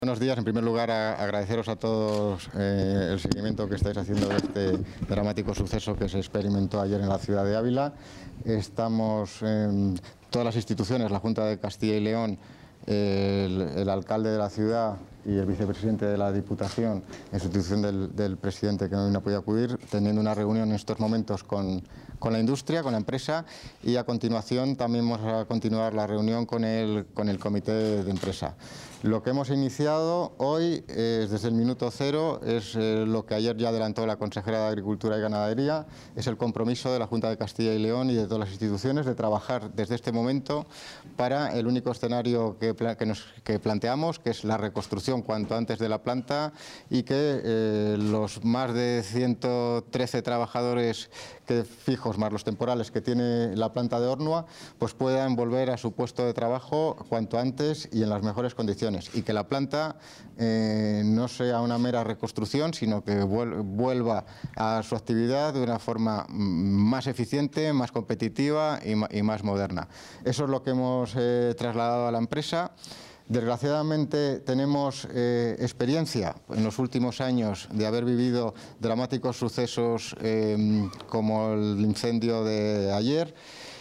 Buenos días. En primer lugar, agradeceros a todos el seguimiento que estáis haciendo de este dramático suceso que se experimentó ayer en la ciudad de Ávila. Estamos todas las instituciones, la Junta de Castilla y León, el alcalde de la ciudad y el vicepresidente de la Diputación, en sustitución del presidente que hoy no podía acudir, teniendo una reunión en estos momentos con la industria, con la empresa, y a continuación también vamos a continuar la reunión con el comité de empresa. Lo que hemos iniciado hoy, desde el minuto cero, es lo que ayer ya adelantó la consejera de Agricultura y Ganadería, es el compromiso de la Junta de Castilla y León y de todas las instituciones de trabajar desde este momento para el único escenario que planteamos, que es la reconstrucción cuanto antes de la planta, y que los más de 113 trabajadores fijos más los temporales que tiene la planta de Ornua, pues puedan volver a su puesto de trabajo cuanto antes y en las mejores condiciones, y que la planta no sea una mera reconstrucción, sino que vuelva a su actividad de una forma más eficiente, más competitiva y más moderna. Eso es lo que hemos trasladado a la empresa. Desgraciadamente tenemos experiencia en los últimos años de haber vivido dramáticos sucesos como el incendio de ayer,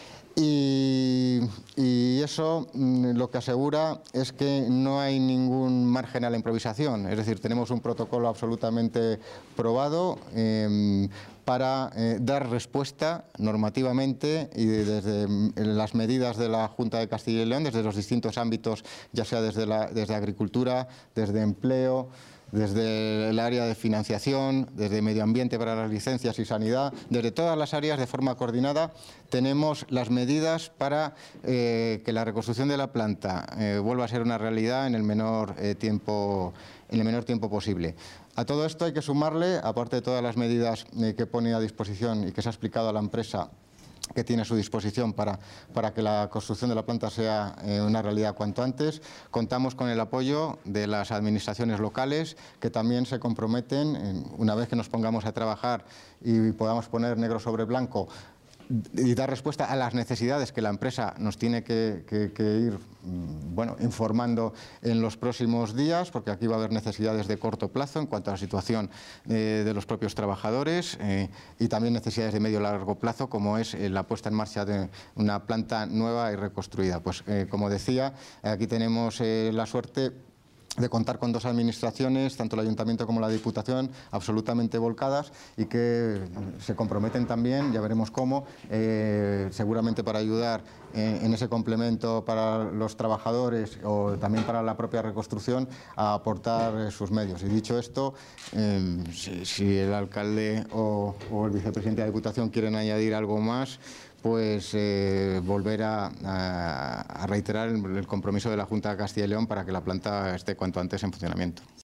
y eso lo que asegura es que no hay ningún margen a la improvisación. Es decir, tenemos un protocolo absolutamente probado para dar respuesta normativamente y desde las medidas de la Junta de Castilla y León, desde los distintos ámbitos, ya sea desde agricultura, desde empleo, desde el área de financiación, desde medio ambiente para las licencias y sanidad, desde todas las áreas de forma coordinada tenemos las medidas para que la reconstrucción de la planta vuelva a ser una realidad en el menor tiempo posible. A todo esto hay que sumarle, aparte de todas las medidas que pone a disposición y que se ha explicado a la empresa que tiene a su disposición para que la construcción de la planta sea una realidad cuanto antes, contamos con el apoyo de las administraciones locales, que también se comprometen, una vez que nos pongamos a trabajar y podamos poner negro sobre blanco y dar respuesta a las necesidades que la empresa nos tiene que ir informando en los próximos días, porque aquí va a haber necesidades de corto plazo en cuanto a la situación de los propios trabajadores y también necesidades de medio y largo plazo, como es la puesta en marcha de una planta nueva y reconstruida. Pues como decía, aquí tenemos la suerte de contar con dos administraciones, tanto el Ayuntamiento como la Diputación, absolutamente volcadas y que se comprometen también, ya veremos cómo, seguramente para ayudar en ese complemento para los trabajadores o también para la propia reconstrucción, a aportar sus medios. Y dicho esto, si el alcalde o el vicepresidente de la Diputación quieren añadir algo más, pues volver a reiterar el compromiso de la Junta de Castilla y León para que la planta esté cuanto antes en funcionamiento.